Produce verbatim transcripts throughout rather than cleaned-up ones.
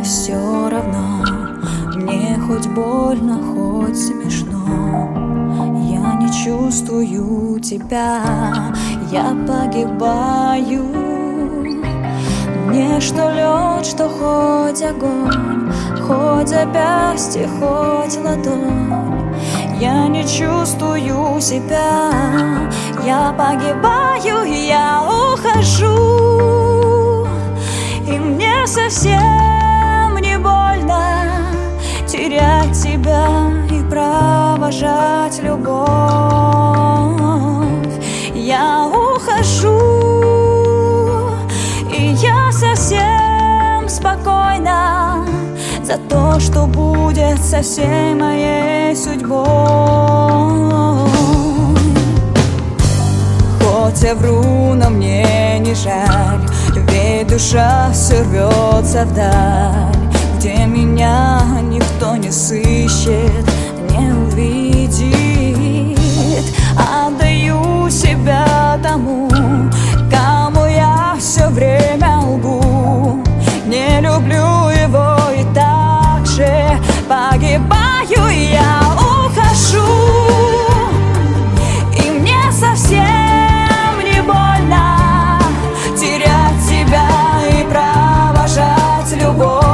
мне все равно, мне хоть больно, хоть смешно. Я не чувствую тебя, я погибаю. Мне что лед, что хоть огонь, хоть запястье, хоть ладонь. Я не чувствую себя, я погибаю, я ухожу. И мне совсем не больно терять тебя и провожать любовь. Я ухожу, и я совсем спокойна за то, что будет со всей моей судьбой. Хоть я вру, но мне не жаль, ведь душа все рвется вдаль, где меня никто не сыщет, не увидит. Отдаю себя тому, кому я все время лгу. Не люблю его и так же погибаю, я ухожу. И мне совсем не больно терять тебя и провожать любовь.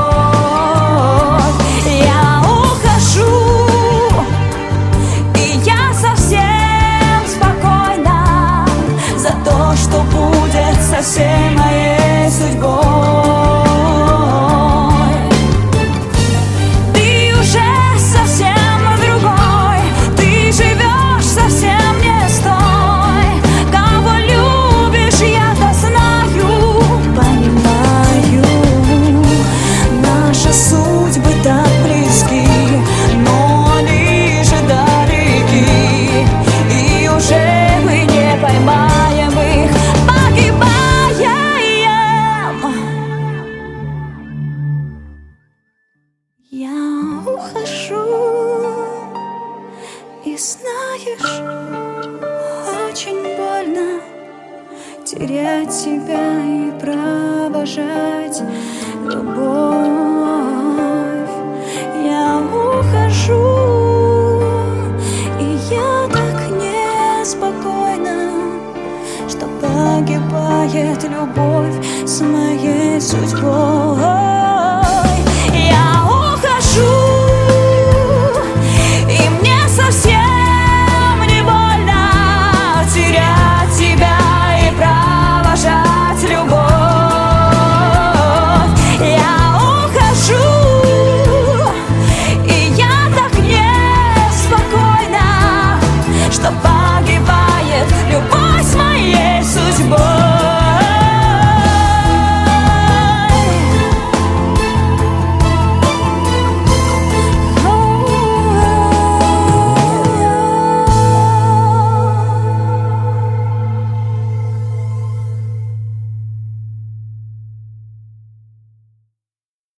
Я ухожу, и я совсем спокойна за то, что будет со всей моей судьбой. Я ухожу, и знаешь, очень больно терять тебя и провожать любовь. Я ухожу, и я так неспокойна, что погибает любовь с моей судьбой.